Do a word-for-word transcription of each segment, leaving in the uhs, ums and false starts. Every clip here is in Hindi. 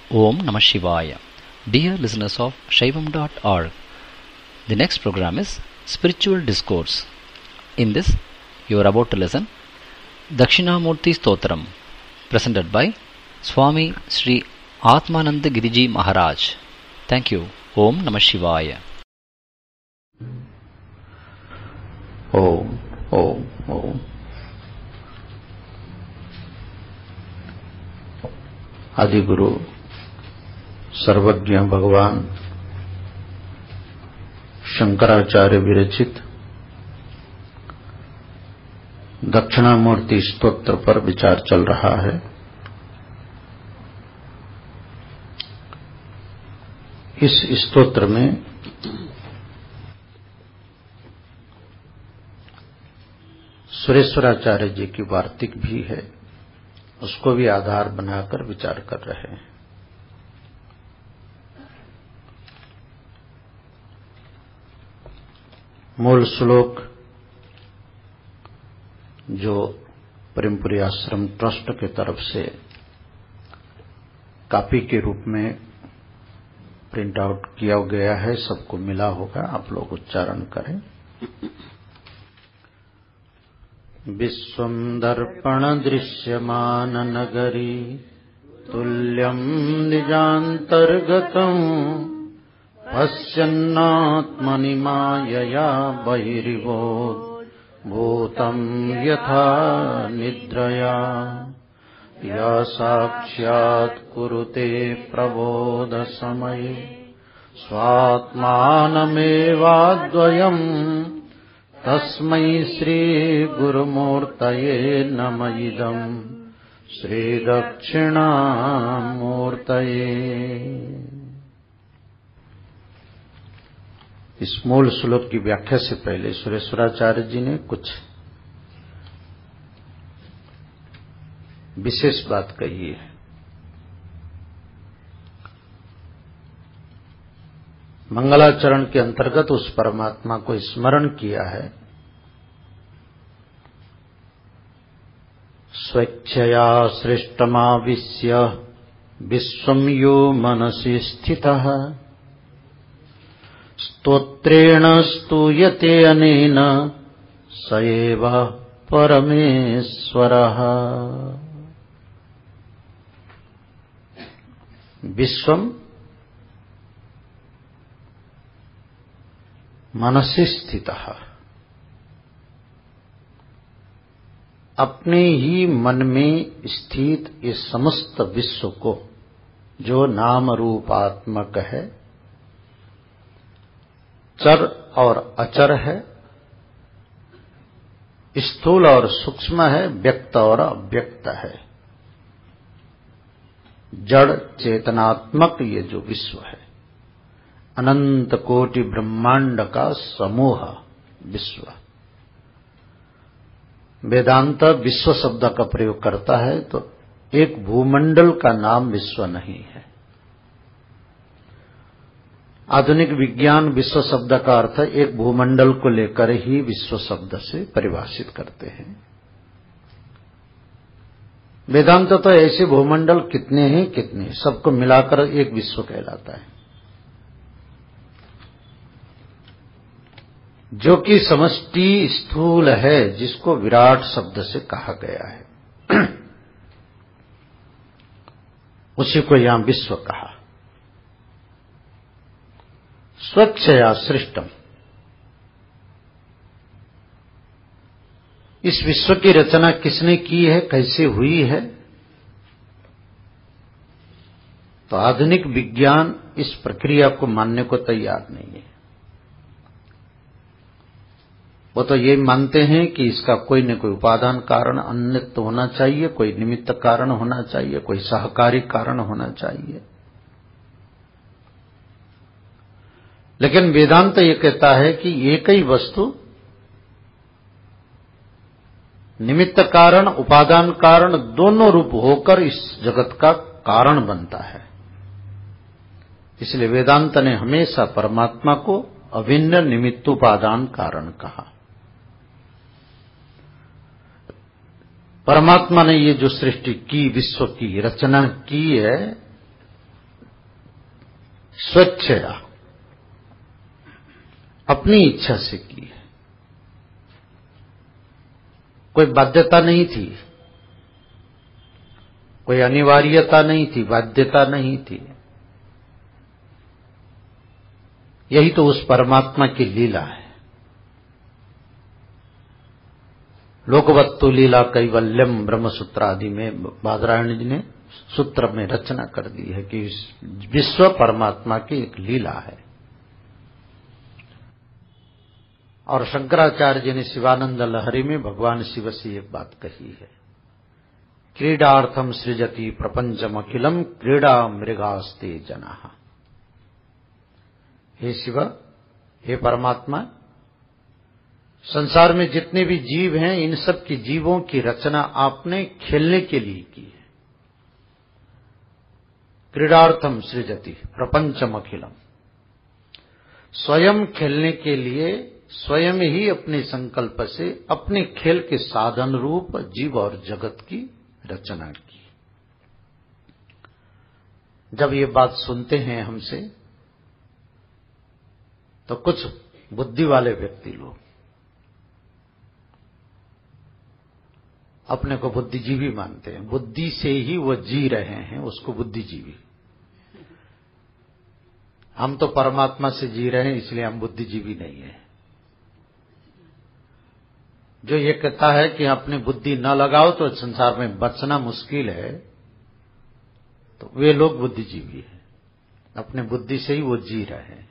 Om Namah Shivaya. Dear listeners of Shaivam dot org, the next program is Spiritual Discourse. In this, you are about to listen Dakshinamurti Stotram, presented by Swami Sri Atmananda Giriji Maharaj. Thank you. Om Namah Shivaya. Om, Om, Om. आदिगुरु सर्वज्ञ भगवान शंकराचार्य विरचित दक्षिणामूर्ति स्तोत्र पर विचार चल रहा है। इस स्तोत्र में सुरेश्वराचार्य जी की वार्तिक भी है, उसको भी आधार बनाकर विचार कर रहे हैं। मूल श्लोक जो प्रेमपुरी आश्रम ट्रस्ट की तरफ से कॉपी के रूप में प्रिंट आउट किया गया है, सबको मिला होगा, आप लोग उच्चारण करें। विश्वं दर्पण दृश्यमान नगरी तुल्यं निजान्तर्गतम् पश्यन्नात्मनि मायया बहिर्भूतं भूतं यथा निद्रया या साक्षात् कुरुते प्रबोध समये स्वात्मानमेवाद्वयम् तस्मै श्री गुरुमूर्तये नमः इदं श्री दक्षिणामूर्तये। इस मूल श्लोक की व्याख्या से पहले सुरेश्वराचार्य जी ने कुछ विशेष बात कही है। मंगलाचरण के अंतर्गत उस परमात्मा को स्मरण किया है। स्वेच्छया सृष्टमाविश्य विश्वं यो मनसि स्थितः स्तोत्रेण स्तूयते अनेन स एव परमेश्वरः। विश्वं मनसि स्थितः, अपने ही मन में स्थित इस समस्त विश्व को जो नाम रूपात्मक है, चर और अचर है, स्थूल और सूक्ष्म है, व्यक्त और अव्यक्त है, जड़ चेतनात्मक ये जो विश्व है, अनंत कोटि ब्रह्मांड का समूह विश्व। वेदांत विश्व शब्द का प्रयोग करता है तो एक भूमंडल का नाम विश्व नहीं है। आधुनिक विज्ञान विश्व शब्द का अर्थ एक भूमंडल को लेकर ही विश्व शब्द से परिभाषित करते हैं। वेदांत तो ऐसे भूमंडल कितने हैं कितने, सबको मिलाकर एक विश्व कहलाता है, जो कि समष्टि स्थूल है, जिसको विराट शब्द से कहा गया है। उसी को यहां विश्व कहा। स्वच्छया सृष्टम, इस विश्व की रचना किसने की है, कैसे हुई है? तो आधुनिक विज्ञान इस प्रक्रिया को मानने को तैयार नहीं है। वो तो ये मानते हैं कि इसका कोई न कोई उपादान कारण अन्यत्र होना चाहिए, कोई निमित्त कारण होना चाहिए, कोई सहकारी कारण होना चाहिए। लेकिन वेदांत ये कहता है कि एक ही वस्तु निमित्त कारण उपादान कारण दोनों रूप होकर इस जगत का कारण बनता है। इसलिए वेदांत ने हमेशा परमात्मा को अभिन्न निमित्तोपादान कारण कहा। परमात्मा ने ये जो सृष्टि की, विश्व की रचना की है, स्वेच्छया, अपनी इच्छा से की है। कोई बाध्यता नहीं थी, कोई अनिवार्यता नहीं थी, बाध्यता नहीं थी। यही तो उस परमात्मा की लीला है। लोकवत्तु लीला कैवल्यम ब्रह्मसूत्र आदि में बादरायण जी ने सूत्र में रचना कर दी है कि विश्व परमात्मा की एक लीला है। और शंकराचार्य जी ने शिवानंद लहरी में भगवान शिव से एक बात कही है, क्रीडार्थम सृजति प्रपंचम अखिलम क्रीडा मृगास्ते जनाः। हे शिव, हे परमात्मा, संसार में जितने भी जीव हैं इन सब की जीवों की रचना आपने खेलने के लिए की है। क्रीडार्थम सृजति प्रपंचम अखिलम, स्वयं खेलने के लिए स्वयं ही अपने संकल्प से अपने खेल के साधन रूप जीव और जगत की रचना की। जब ये बात सुनते हैं हमसे तो कुछ बुद्धि वाले व्यक्ति लोग अपने को बुद्धिजीवी मानते हैं। बुद्धि से ही वो जी रहे हैं, उसको बुद्धिजीवी। हम तो परमात्मा से जी रहे हैं, इसलिए हम बुद्धिजीवी नहीं है। जो ये कहता है कि अपनी बुद्धि न लगाओ तो संसार में बचना मुश्किल है, तो वे लोग बुद्धिजीवी हैं। अपने बुद्धि से ही वो जी रहे हैं।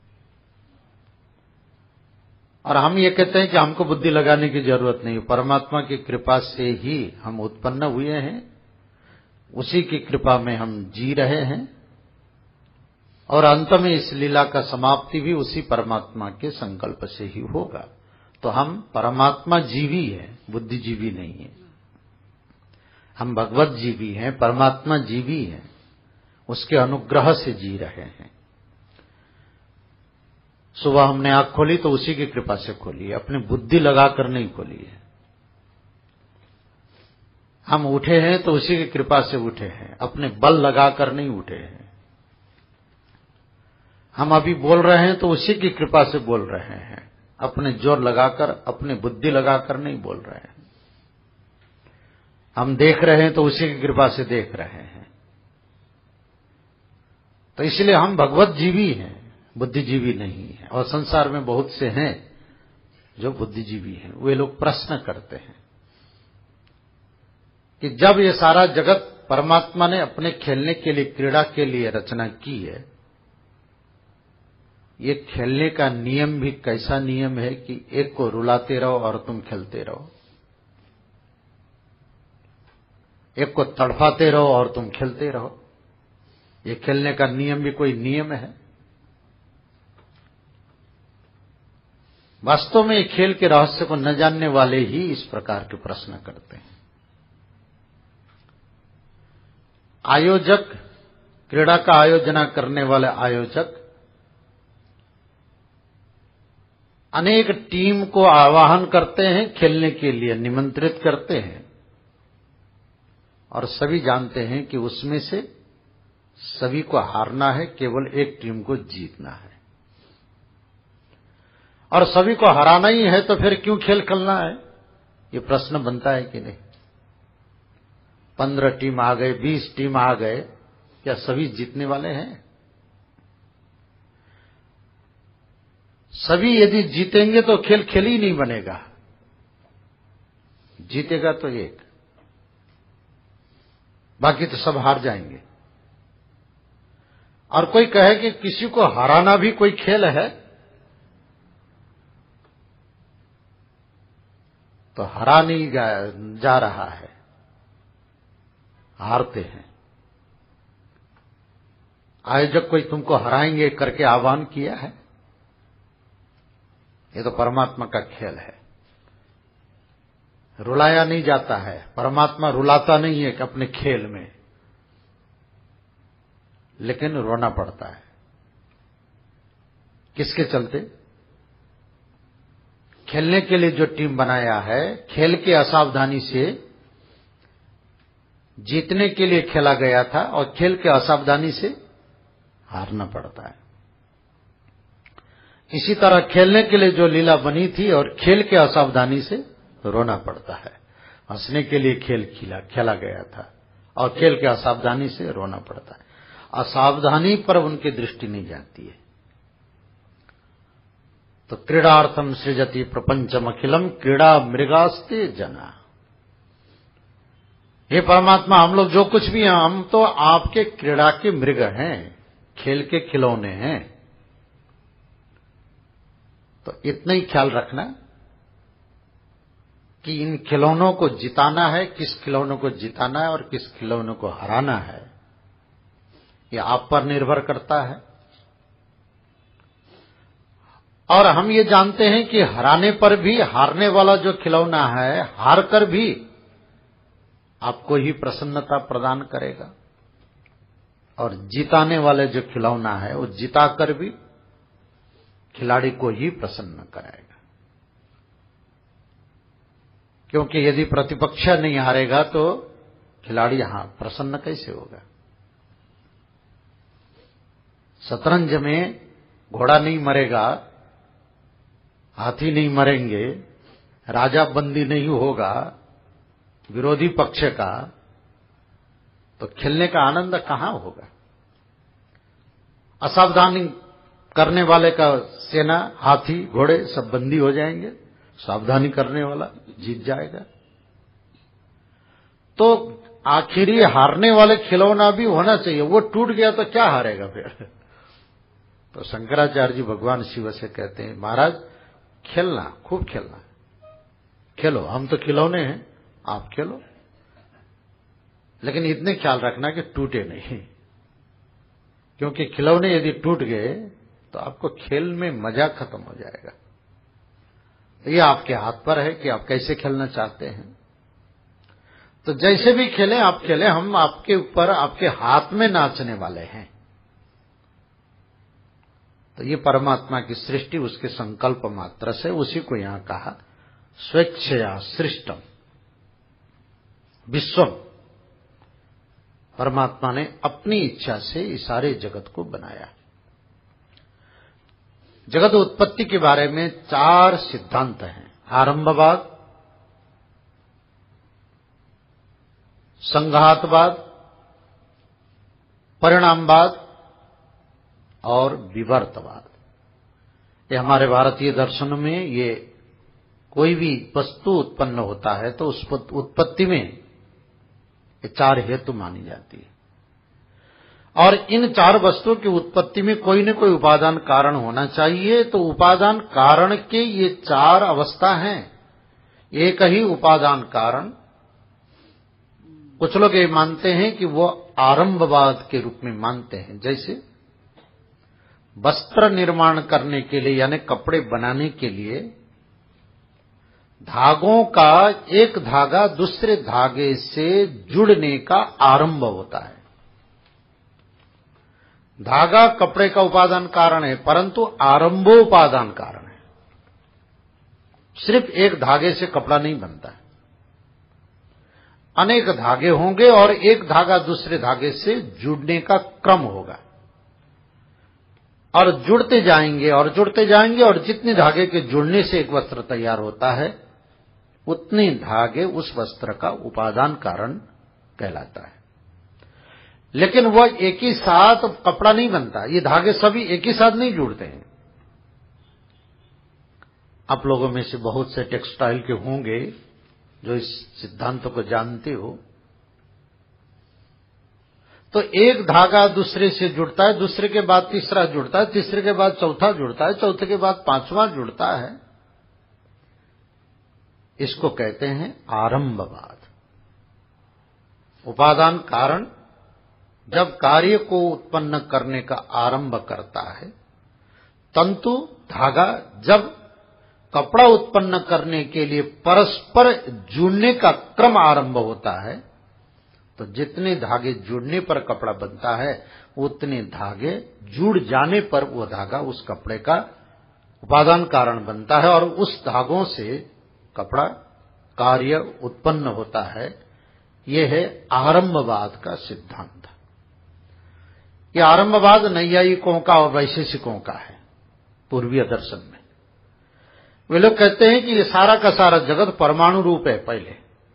और हम ये कहते हैं कि हमको बुद्धि लगाने की जरूरत नहीं, परमात्मा की कृपा से ही हम उत्पन्न हुए हैं, उसी की कृपा में हम जी रहे हैं, और अंत में इस लीला का समाप्ति भी उसी परमात्मा के संकल्प से ही होगा। तो हम परमात्मा जीवी हैं, बुद्धिजीवी नहीं है। हम भगवत जीवी हैं, परमात्मा जीवी हैं, उसके अनुग्रह से जी रहे हैं। सुबह हमने आंख खोली तो उसी की कृपा से खोली है, अपनी बुद्धि लगाकर नहीं खोली है। हम उठे हैं तो उसी की कृपा से उठे हैं, अपने बल लगाकर नहीं उठे हैं। हम अभी बोल रहे हैं तो उसी की कृपा से बोल रहे हैं, अपने जोर लगाकर, अपनी बुद्धि लगाकर नहीं बोल रहे हैं। हम देख रहे हैं तो उसी की कृपा से देख रहे हैं। तो इसलिए हम भगवत जीवी हैं, बुद्धिजीवी नहीं है। और संसार में बहुत से हैं जो बुद्धिजीवी हैं। वे लोग प्रश्न करते हैं कि जब ये सारा जगत परमात्मा ने अपने खेलने के लिए, क्रीड़ा के लिए रचना की है, ये खेलने का नियम भी कैसा नियम है कि एक को रुलाते रहो और तुम खेलते रहो, एक को तड़पाते रहो और तुम खेलते रहो। ये खेलने का नियम भी कोई नियम है? वास्तव में खेल के रहस्य को न जानने वाले ही इस प्रकार के प्रश्न करते हैं। आयोजक, क्रीड़ा का आयोजना करने वाले आयोजक अनेक टीम को आह्वान करते हैं, खेलने के लिए निमंत्रित करते हैं, और सभी जानते हैं कि उसमें से सभी को हारना है, केवल एक टीम को जीतना है। और सभी को हराना ही है तो फिर क्यों खेल खेलना है? ये प्रश्न बनता है कि नहीं? पंद्रह टीम आ गए, बीस टीम आ गए, क्या सभी जीतने वाले हैं? सभी यदि जीतेंगे तो खेल खेल ही नहीं बनेगा। जीतेगा तो एक, बाकी तो सब हार जाएंगे। और कोई कहे कि किसी को हराना भी कोई खेल है, तो हरा नहीं जा रहा है, हारते हैं। आयोजक कोई तुमको हराएंगे करके आह्वान किया है? ये तो परमात्मा का खेल है। रुलाया नहीं जाता है, परमात्मा रुलाता नहीं है कि अपने खेल में, लेकिन रोना पड़ता है। किसके चलते? खेलने के लिए जो टीम बनाया है, खेल की असावधानी से जीतने के लिए खेला गया था, और खेल के असावधानी से हारना पड़ता है। इसी तरह खेलने के लिए जो लीला बनी थी और खेल के असावधानी से रोना पड़ता है। हंसने के लिए खेल खिला खेला गया था और खेल के असावधानी से रोना पड़ता है। असावधानी पर उनकी दृष्टि नहीं जाती है। तो क्रीडार्थम सृजति प्रपंचम अखिलम क्रीड़ा मृगास्ते जना। हे परमात्मा, हम लोग जो कुछ भी हैं, हम तो आपके क्रीड़ा के मृग हैं, खेल के खिलौने हैं। तो इतना ही ख्याल रखना कि इन खिलौनों को जिताना है, किस खिलौनों को जिताना है और किस खिलौनों को हराना है, ये आप पर निर्भर करता है। और हम ये जानते हैं कि हराने पर भी हारने वाला जो खिलौना है, हार कर भी आपको ही प्रसन्नता प्रदान करेगा, और जिताने वाले जो खिलौना है वो जिताकर भी खिलाड़ी को ही प्रसन्न कराएगा। क्योंकि यदि प्रतिपक्ष नहीं हारेगा तो खिलाड़ी यहां प्रसन्न कैसे होगा। शतरंज में घोड़ा नहीं मरेगा, हाथी नहीं मरेंगे, राजा बंदी नहीं होगा विरोधी पक्ष का, तो खेलने का आनंद कहां होगा। असावधानी करने वाले का सेना, हाथी, घोड़े सब बंदी हो जाएंगे, सावधानी करने वाला जीत जाएगा। तो आखिरी हारने वाले खिलौना भी होना चाहिए। वो टूट गया तो क्या हारेगा फिर। तो शंकराचार्य जी भगवान शिव से कहते हैं, महाराज खेलना, खूब खेलना, खेलो, हम तो खिलौने हैं, आप खेलो, लेकिन इतने ख्याल रखना कि टूटे नहीं। क्योंकि खिलौने यदि टूट गए तो आपको खेल में मजा खत्म हो जाएगा। ये आपके हाथ पर है कि आप कैसे खेलना चाहते हैं। तो जैसे भी खेलें आप खेलें, हम आपके ऊपर, आपके हाथ में नाचने वाले हैं। तो ये परमात्मा की सृष्टि, उसके संकल्प मात्र से, उसी को यहां कहा स्वेच्छया सृष्टम विश्वम। परमात्मा ने अपनी इच्छा से इस सारे जगत को बनाया। जगत उत्पत्ति के बारे में चार सिद्धांत हैं। आरंभवाद, संघातवाद, परिणामवाद और विवर्तवाद। ये हमारे भारतीय दर्शन में, ये कोई भी वस्तु उत्पन्न होता है तो उस उत्पत्ति में ये चार हेतु मानी जाती है। और इन चार वस्तुओं की उत्पत्ति में कोई न कोई उपादान कारण होना चाहिए। तो उपादान कारण के ये चार अवस्था हैं। एक ही उपादान कारण, कुछ लोग ये मानते हैं कि वो आरंभवाद के रूप में मानते हैं। जैसे वस्त्र निर्माण करने के लिए, यानी कपड़े बनाने के लिए, धागों का एक धागा दूसरे धागे से जुड़ने का आरंभ होता है। धागा कपड़े का उपादान कारण है, परंतु आरंभोपादान कारण है। सिर्फ एक धागे से कपड़ा नहीं बनता है, अनेक धागे होंगे और एक धागा दूसरे धागे से जुड़ने का क्रम होगा, और जुड़ते जाएंगे और जुड़ते जाएंगे, और जितने धागे के जुड़ने से एक वस्त्र तैयार होता है, उतने धागे उस वस्त्र का उपादान कारण कहलाता है। लेकिन वह एक ही साथ कपड़ा नहीं बनता, ये धागे सभी एक ही साथ नहीं जुड़ते हैं। आप लोगों में से बहुत से टेक्सटाइल के होंगे जो इस सिद्धांत को जानते हो। तो एक धागा दूसरे से जुड़ता है, दूसरे के बाद तीसरा जुड़ता है, तीसरे के बाद चौथा जुड़ता है, चौथे के बाद पांचवा जुड़ता है। इसको कहते हैं आरंभवाद। उपादान कारण जब कार्य को उत्पन्न करने का आरंभ करता है, तंतु धागा जब कपड़ा उत्पन्न करने के लिए परस्पर जुड़ने का क्रम आरंभ होता है, तो जितने धागे जुड़ने पर कपड़ा बनता है, उतने धागे जुड़ जाने पर वो धागा उस कपड़े का उपादान कारण बनता है, और उस धागों से कपड़ा कार्य उत्पन्न होता है। यह है आरंभवाद का सिद्धांत। ये आरंभवाद नैयायिकों का और वैशेषिकों का है। पूर्वीय दर्शन में वे लोग कहते हैं कि ये सारा का सारा जगत परमाणु रूप है। पहले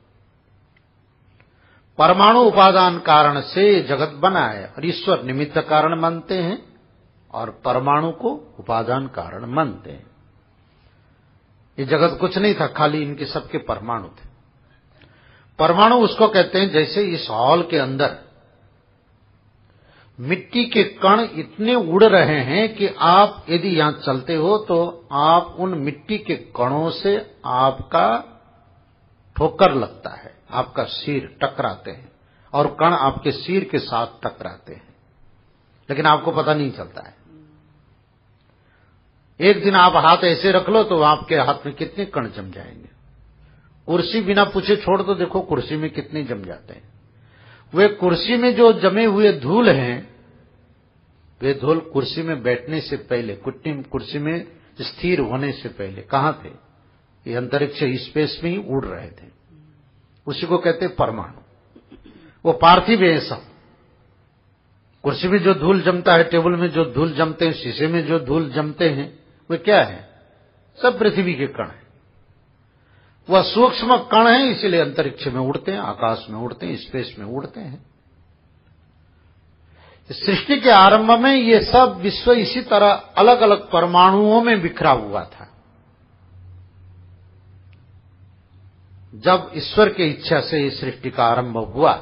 परमाणु उपादान कारण से जगत बना है और ईश्वर निमित्त कारण मानते हैं और परमाणु को उपादान कारण मानते हैं। ये जगत कुछ नहीं था, खाली इनके सबके परमाणु थे। परमाणु उसको कहते हैं जैसे इस हॉल के अंदर मिट्टी के कण इतने उड़ रहे हैं कि आप यदि यहां चलते हो तो आप उन मिट्टी के कणों से आपका ठोकर लगता है, आपका सिर टकराते हैं और कण आपके सिर के साथ टकराते हैं, लेकिन आपको पता नहीं चलता है। एक दिन आप हाथ ऐसे रख लो तो आपके हाथ में कितने कण जम जाएंगे। कुर्सी बिना पूछे छोड़ दो, देखो कुर्सी में कितने जम जाते हैं। वे कुर्सी में जो जमे हुए धूल हैं, वे धूल कुर्सी में बैठने से पहले, कुर्सी में स्थिर होने से पहले कहां थे? ये अंतरिक्ष स्पेस में ही उड़ रहे थे। उसी को कहते हैं परमाणु। वो पार्थिव है सब। कुर्सी में जो धूल जमता है, टेबल में जो धूल जमते हैं, शीशे में जो धूल जमते हैं, वे क्या है? सब पृथ्वी के कण हैं। वह सूक्ष्म कण है, इसलिए अंतरिक्ष में उड़ते हैं, आकाश में उड़ते हैं, स्पेस में उड़ते हैं। सृष्टि के आरंभ में ये सब विश्व इसी तरह अलग अलग परमाणुओं में बिखरा हुआ था। जब ईश्वर की इच्छा से इस सृष्टि का आरंभ हुआ,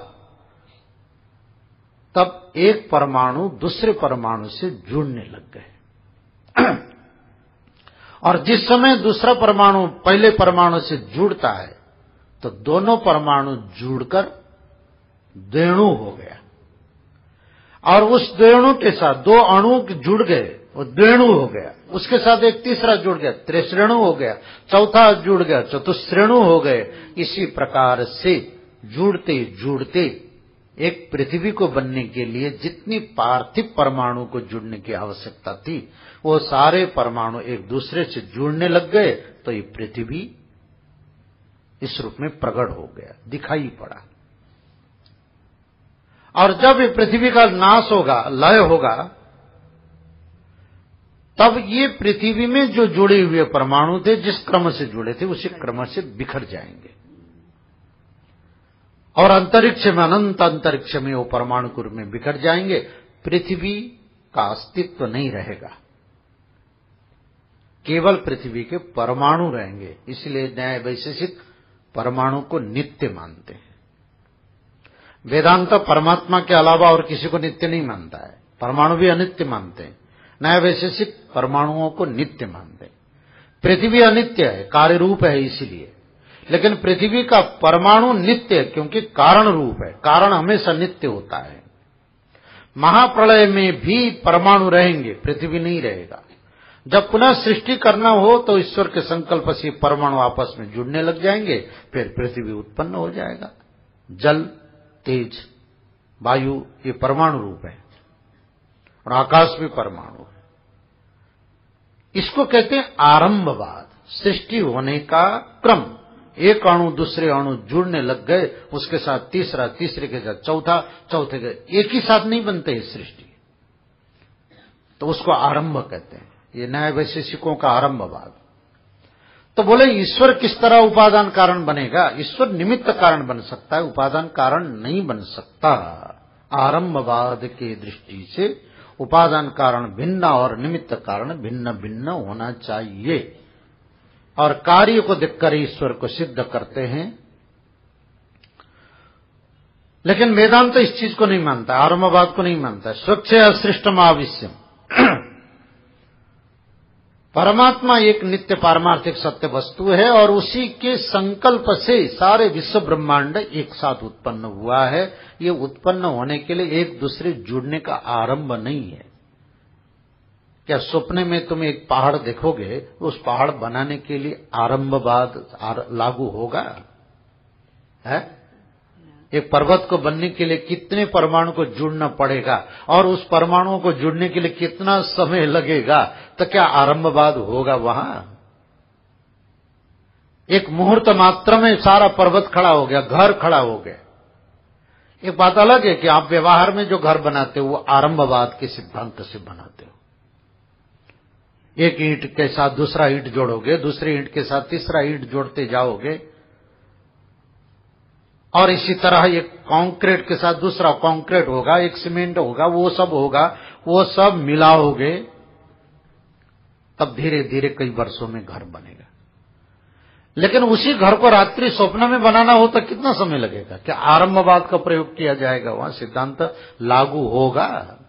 तब एक परमाणु दूसरे परमाणु से जुड़ने लग गए। और जिस समय दूसरा परमाणु पहले परमाणु से जुड़ता है तो दोनों परमाणु जुड़कर द्वेणु हो गया, और उस द्वेणु के साथ दो अणु जुड़ गए, वो द्वेणु हो गया। उसके साथ एक तीसरा जुड़ गया, त्रिश्रेणु हो गया, चौथा जुड़ गया, चतुश्रेणु हो गए। इसी प्रकार से जुड़ते जुड़ते एक पृथ्वी को बनने के लिए जितनी पार्थिव परमाणु को जुड़ने की आवश्यकता थी, वो सारे परमाणु एक दूसरे से जुड़ने लग गए, तो ये पृथ्वी इस रूप में प्रकट हो गया, दिखाई पड़ा। और जब ये पृथ्वी का नाश होगा, लय होगा, तब ये पृथ्वी में जो जुड़े हुए परमाणु थे, जिस क्रम से जुड़े थे, उसी क्रम से बिखर जाएंगे और अंतरिक्ष में, अनंत अंतरिक्ष में वो परमाणु रूप में बिखर जाएंगे। पृथ्वी का अस्तित्व नहीं रहेगा, केवल पृथ्वी के परमाणु रहेंगे। इसलिए न्याय वैशेषिक परमाणु को नित्य मानते हैं। वेदांत परमात्मा के अलावा और किसी को नित्य नहीं मानता है, परमाणु भी अनित्य मानते हैं। न्याय वैशेषिक परमाणुओं को नित्य मानते हैं। पृथ्वी अनित्य है, कार्य रूप है इसीलिए, लेकिन पृथ्वी का परमाणु नित्य है क्योंकि कारण रूप है। कारण हमेशा नित्य होता है। महाप्रलय में भी परमाणु रहेंगे, पृथ्वी नहीं रहेगा। जब पुनः सृष्टि करना हो तो ईश्वर के संकल्प से परमाणु आपस में जुड़ने लग जाएंगे, फिर पृथ्वी उत्पन्न हो जाएगा। जल, तेज, वायु ये परमाणु रूप है और आकाश भी परमाणु है। इसको कहते हैं आरंभवाद। सृष्टि होने का क्रम, एक अणु दूसरे अणु जुड़ने लग गए, उसके साथ तीसरा, तीसरे के साथ चौथा, चौथे के, एक ही साथ नहीं बनते इस सृष्टि, तो उसको आरंभ कहते हैं। ये न्याय वैशेषिकों का आरंभवाद। तो बोले ईश्वर किस तरह उपादान कारण बनेगा? ईश्वर निमित्त कारण बन सकता है, उपादान कारण नहीं बन सकता। आरंभवाद के दृष्टि से उपादान कारण भिन्न और निमित्त कारण भिन्न भिन्न होना चाहिए, और कार्य को देखकर ईश्वर को सिद्ध करते हैं। लेकिन वेदांत तो इस चीज को नहीं मानता, आरंभवाद को नहीं मानता। स्वच्छ सृष्टम आविश्यम, परमात्मा एक नित्य पारमार्थिक सत्य वस्तु है और उसी के संकल्प से सारे विश्व ब्रह्मांड एक साथ उत्पन्न हुआ है। ये उत्पन्न होने के लिए एक दूसरे जुड़ने का आरंभ नहीं है। क्या सपने में तुम एक पहाड़ देखोगे, उस पहाड़ बनाने के लिए आरंभवाद लागू होगा? है? एक पर्वत को बनने के लिए कितने परमाणु को जुड़ना पड़ेगा और उस परमाणुओं को जुड़ने के लिए कितना समय लगेगा, तो क्या आरंभवाद होगा वहां? एक मुहूर्त मात्र में सारा पर्वत खड़ा हो गया, घर खड़ा हो गया। एक बात अलग है कि आप व्यवहार में जो घर बनाते हो वो आरंभवाद के सिद्धांत से बनाते हो। एक ईंट के साथ दूसरा ईंट जोड़ोगे, दूसरी ईंट के साथ तीसरा ईंट जोड़ते जाओगे, और इसी तरह एक कंक्रीट के साथ दूसरा कंक्रीट होगा, एक सीमेंट होगा, वो सब होगा, वो सब मिलाओगे, तब धीरे धीरे कई वर्षों में घर बनेगा। लेकिन उसी घर को रात्रि स्वप्न में बनाना हो तो कितना समय लगेगा? क्या आरंभवाद का प्रयोग किया जाएगा? वहां सिद्धांत लागू होगा।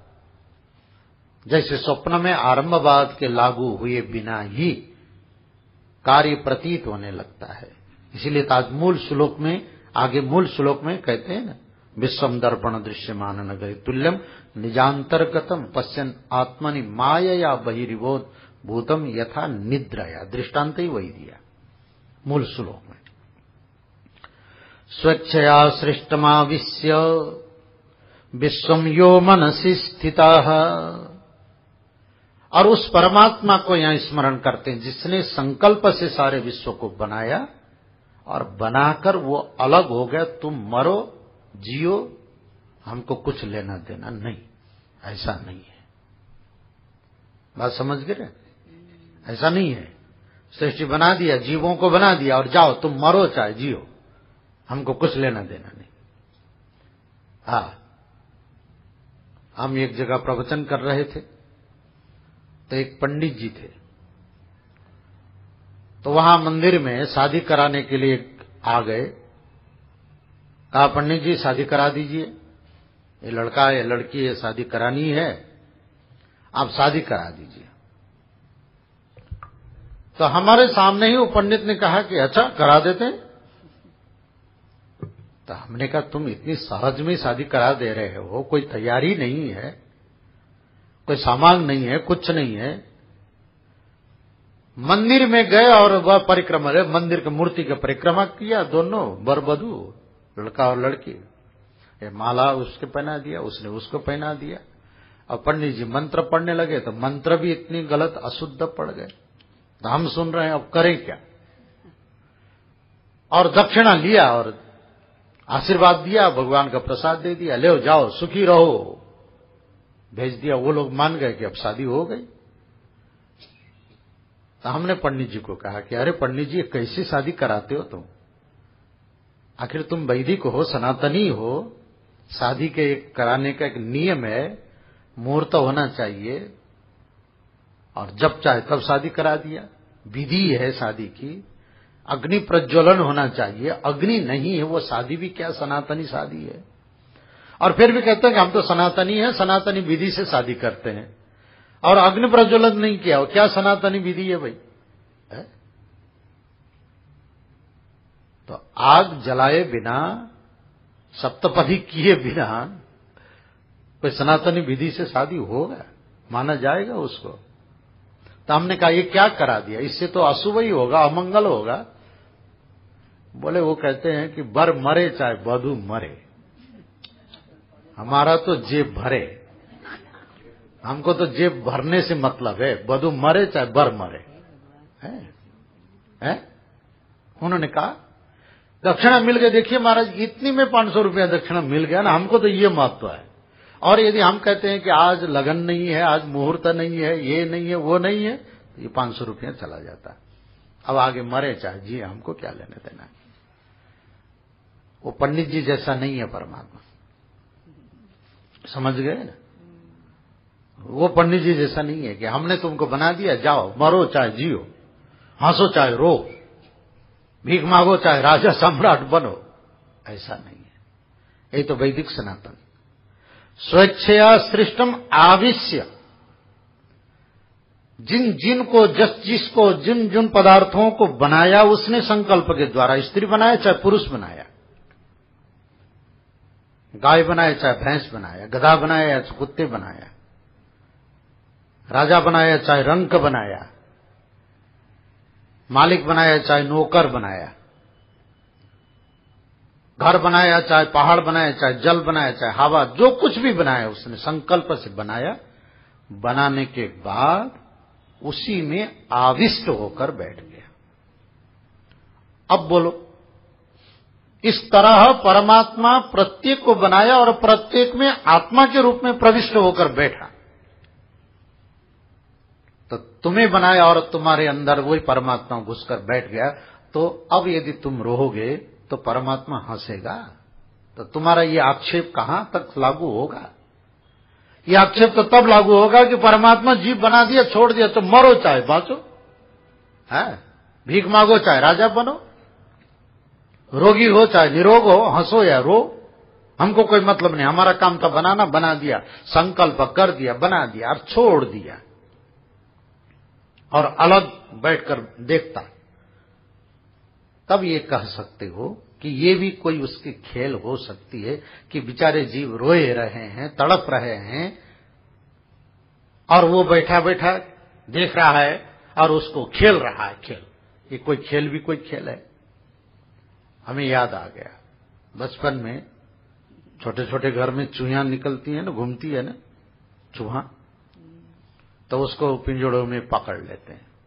जैसे स्वप्न में आरंभवाद के लागू हुए बिना ही कार्य प्रतीत होने लगता है। इसीलिए ताज मूल श्लोक में, आगे मूल श्लोक में कहते हैं ना, विश्वम दर्पण दृश्यमान नगरी तुल्यम निजांतर्गतम पश्यन आत्मनि मायया बहिर्बोध भूतम यथा निद्रया। दृष्टांत ही वही दिया मूल श्लोक में। स्वेच्छया सृष्टमाविश्य विश्वम यो मनसि स्थितः। और उस परमात्मा को यहां स्मरण करते हैं जिसने संकल्प से सारे विश्व को बनाया और बनाकर वो अलग हो गया। तुम मरो जियो, हमको कुछ लेना देना नहीं, ऐसा नहीं है। बात समझ गए? ऐसा नहीं है। सृष्टि बना दिया, जीवों को बना दिया, और जाओ तुम मरो चाहे जियो, हमको कुछ लेना देना नहीं। हाँ, हम एक जगह प्रवचन कर रहे थे तो एक पंडित जी थे, तो वहां मंदिर में शादी कराने के लिए आ गए। कहा पंडित जी शादी करा दीजिए, ये लड़का है, ये लड़की है, शादी करानी है, आप शादी करा दीजिए। तो हमारे सामने ही वो पंडित ने कहा कि अच्छा करा देते हैं। तो हमने कहा तुम इतनी सहज में शादी करा दे रहे हो, कोई तैयारी नहीं है, कोई सामान नहीं है, कुछ नहीं है। मंदिर में गए और वह परिक्रमा, मंदिर की मूर्ति की परिक्रमा किया, दोनों वर वधू, लड़का और लड़की। ये माला उसके पहना दिया, उसने उसको पहना दिया, और पंडित जी मंत्र पढ़ने लगे तो मंत्र भी इतनी गलत अशुद्ध पड़ गए। तो हम सुन रहे हैं, अब करें क्या? और दक्षिणा लिया और आशीर्वाद दिया, भगवान का प्रसाद दे दिया, ले जाओ सुखी रहो, भेज दिया। वो लोग मान गए कि अब शादी हो गई। तो हमने पंडित जी को कहा कि अरे पंडित जी कैसी शादी कराते हो तुम? आखिर तुम वैदिक हो, सनातनी हो, शादी के एक कराने का एक नियम है, मुहूर्त होना चाहिए, और जब चाहे तब शादी करा दिया। विधि है शादी की, अग्नि प्रज्वलन होना चाहिए, अग्नि नहीं है वो शादी भी क्या सनातनी शादी है। और फिर भी कहते हैं कि हम तो सनातनी है, सनातनी विधि से शादी करते हैं, और अग्नि प्रज्वलन नहीं किया, क्या सनातनी विधि है भाई? है? तो आग जलाए बिना, सप्तपदी किए बिना कोई सनातनी विधि से शादी होगा? माना जाएगा उसको? तो हमने कहा ये क्या करा दिया, इससे तो अशुभ ही होगा, अमंगल होगा। बोले वो कहते हैं कि बर मरे चाहे वधू मरे, हमारा तो जेब भरे, हमको तो जेब भरने से मतलब है, वधू मरे चाहे बर मरे। है? है? उन्होंने कहा दक्षिणा मिल गई। देखिए महाराज इतनी में पांच सौ रुपया दक्षिणा मिल गया ना, हमको तो ये महत्व है। और यदि हम कहते हैं कि आज लगन नहीं है, आज मुहूर्त नहीं है, ये नहीं है, वो नहीं है, तो ये पांच सौ रुपया चला जाता है। अब आगे मरे चाहे जी, हमको क्या लेने देना है। वो पंडित जी जैसा नहीं है परमात्मा, समझ गए ना? वो पंडित जी जैसा नहीं है कि हमने तुमको बना दिया, जाओ मरो चाहे जियो, हंसो चाहे रो, भीख मांगो चाहे राजा सम्राट बनो, ऐसा नहीं है। ये तो वैदिक सनातन। स्वेच्छया सृष्टम आविश्य, जिन जिन को जस जिसको जिन जिन पदार्थों को बनाया उसने संकल्प के द्वारा, स्त्री बनाया चाहे पुरुष बनाया, गाय बनाया चाहे भैंस बनाया, गधा बनाया या कुत्ते बनाया, राजा बनाया चाहे रंक बनाया, मालिक बनाया चाहे नौकर बनाया, घर बनाया चाहे पहाड़ बनाया, चाहे जल बनाया, चाहे हवा, जो कुछ भी बनाया उसने संकल्प से बनाया। बनाने के बाद उसी में आविष्ट होकर बैठ गया। अब बोलो इस तरह परमात्मा प्रत्येक को बनाया और प्रत्येक में आत्मा के रूप में प्रविष्ट होकर बैठा। तो तुम्हें बनाया और तुम्हारे अंदर वही परमात्मा घुसकर बैठ गया। तो अब यदि तुम रोओगे तो परमात्मा हंसेगा। तो तुम्हारा ये आक्षेप कहां तक लागू होगा? ये आक्षेप तो तब लागू होगा कि परमात्मा जीव बना दिया, छोड़ दिया, तो मरो चाहे बाँचो, है भीख मांगो चाहे राजा बनो, रोगी हो चाहे निरोग हो, हंसो या रो, हमको कोई मतलब नहीं। हमारा काम था बनाना, बना दिया, संकल्प कर दिया, बना दिया और छोड़ दिया, और अलग बैठकर देखता। तब ये कह सकते हो कि ये भी कोई उसकी खेल हो सकती है कि बेचारे जीव रोए रहे हैं, तड़प रहे हैं, और वो बैठा बैठा देख रहा है और उसको खेल रहा है खेल। ये कोई खेल भी कोई खेल है। हमें याद आ गया बचपन में छोटे छोटे घर में चूहियां निकलती है ना, घूमती है ना चूहा, तो उसको पिंजड़ों में पकड़ लेते हैं।